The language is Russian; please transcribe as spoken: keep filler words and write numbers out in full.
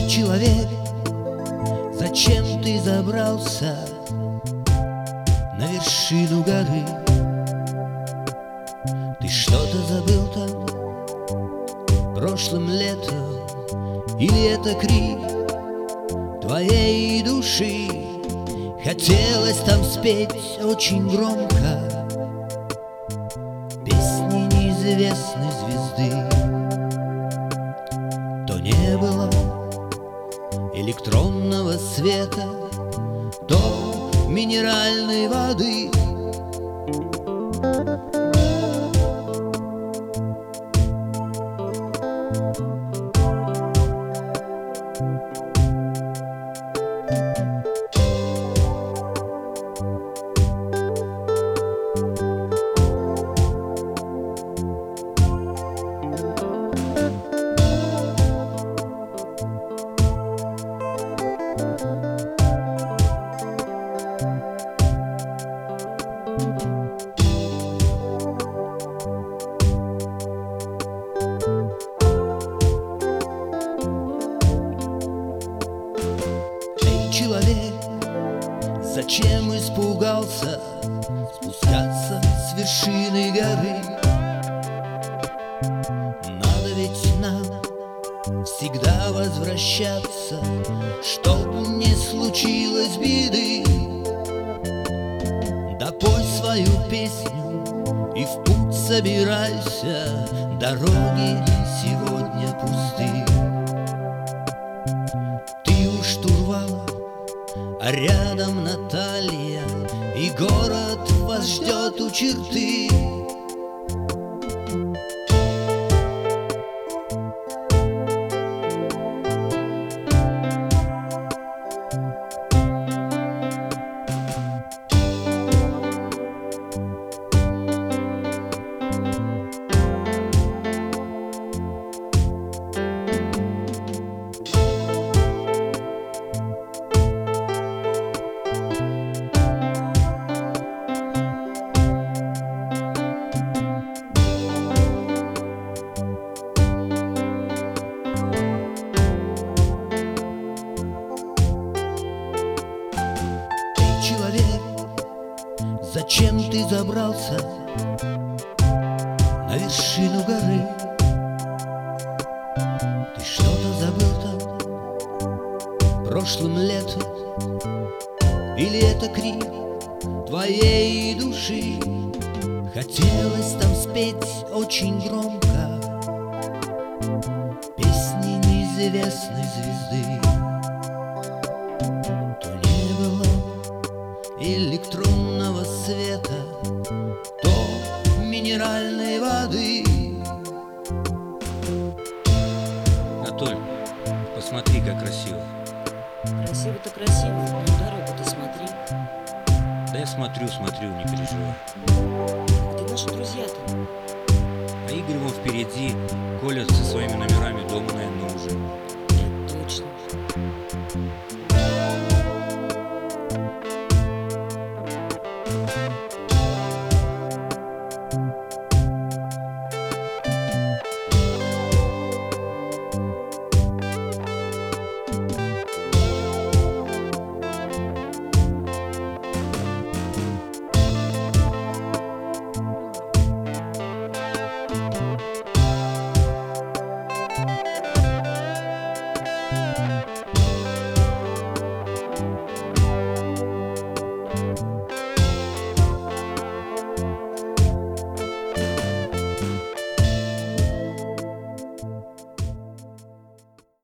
человек, зачем ты забрался на вершину горы? Ты что-то забыл там прошлым летом? Или это крик твоей души? Хотелось там спеть очень громко песни неизвестной звезды. То не было электронного света, то минеральной воды. Человек, зачем испугался спускаться с вершины горы? Надо ведь нам всегда возвращаться, чтоб не случилось беды. Да пой свою песню и в путь собирайся, дороги сегодня пусты. Ты у штурвала, а рядом Наталья, и город вас ждет у черты. Человек, зачем ты забрался на вершину горы? Ты что-то забыл там прошлым летом? Или это крик твоей души? Хотелось там спеть очень громко песни неизвестной звезды. Электронного света, то минеральной воды. Анатоль, посмотри, как красиво. Красиво-то красиво, но дорогу ты смотри. Да я смотрю, смотрю, не переживай. Где наши друзья-то? А Игорь вон впереди, Коля со своими номерами дома, наверное, уже. Это точно.